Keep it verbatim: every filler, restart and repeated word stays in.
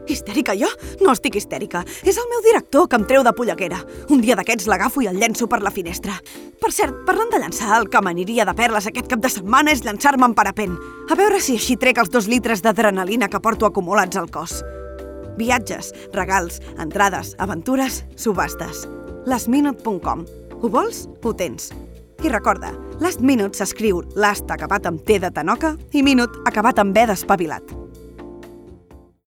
Histèrica, jo? No estic histèrica. És el meu director que em treu de polleguera. Un dia d'aquests l'agafo i el llenço per la finestra. Per cert, parlant de llançar, el que m'aniria de perles aquest cap de setmana és llançar-me en parapent. A veure si així trec els dos litres d'adrenalina que porto acumulats al cos. Viatges, regals, entrades, aventures, subhastes. lastminute punt com. Ho vols? Ho tens. I recorda, Last Minute s'escriu last acabat amb T de Tanoca i minute acabat amb B d'espavilat.